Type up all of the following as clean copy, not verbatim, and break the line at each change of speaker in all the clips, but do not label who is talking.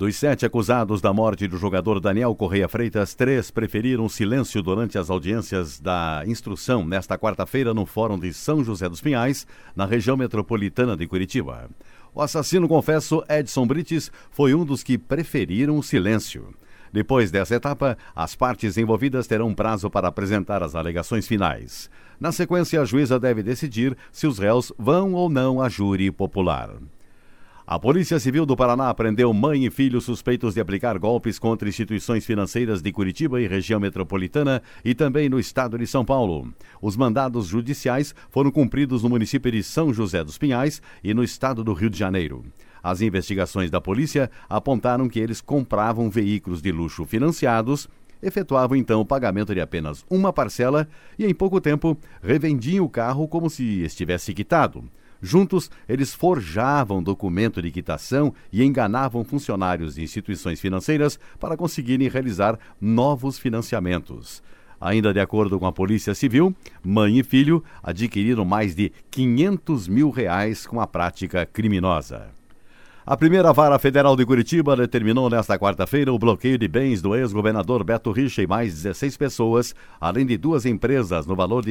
Dos 7 acusados da morte do jogador Daniel Correia Freitas, 3 preferiram silêncio durante as audiências da instrução nesta quarta-feira no Fórum de São José dos Pinhais, na região metropolitana de Curitiba. O assassino confesso Edson Brites foi um dos que preferiram o silêncio. Depois dessa etapa, as partes envolvidas terão prazo para apresentar as alegações finais. Na sequência, a juíza deve decidir se os réus vão ou não a júri popular. A Polícia Civil do Paraná prendeu mãe e filho suspeitos de aplicar golpes contra instituições financeiras de Curitiba e região metropolitana e também no estado de São Paulo. Os mandados judiciais foram cumpridos no município de São José dos Pinhais e no estado do Rio de Janeiro. As investigações da polícia apontaram que eles compravam veículos de luxo financiados, efetuavam então o pagamento de apenas uma parcela e em pouco tempo revendiam o carro como se estivesse quitado. Juntos, eles forjavam documento de quitação e enganavam funcionários de instituições financeiras para conseguirem realizar novos financiamentos. Ainda de acordo com a Polícia Civil, mãe e filho adquiriram mais de R$500 mil com a prática criminosa. A primeira vara federal de Curitiba determinou nesta quarta-feira o bloqueio de bens do ex-governador Beto Richa e mais 16 pessoas, além de 2 empresas no valor de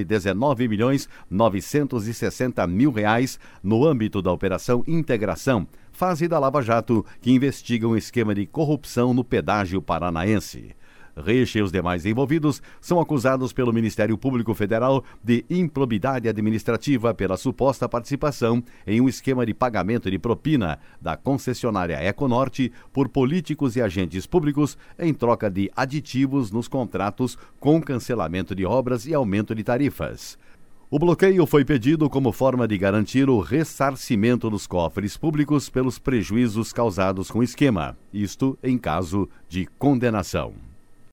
R$19.960.000 no âmbito da Operação Integração, fase da Lava Jato, que investiga um esquema de corrupção no pedágio paranaense. Richa e os demais envolvidos são acusados pelo Ministério Público Federal de improbidade administrativa pela suposta participação em um esquema de pagamento de propina da concessionária Econorte por políticos e agentes públicos em troca de aditivos nos contratos com cancelamento de obras e aumento de tarifas. O bloqueio foi pedido como forma de garantir o ressarcimento dos cofres públicos pelos prejuízos causados com o esquema, isto em caso de condenação.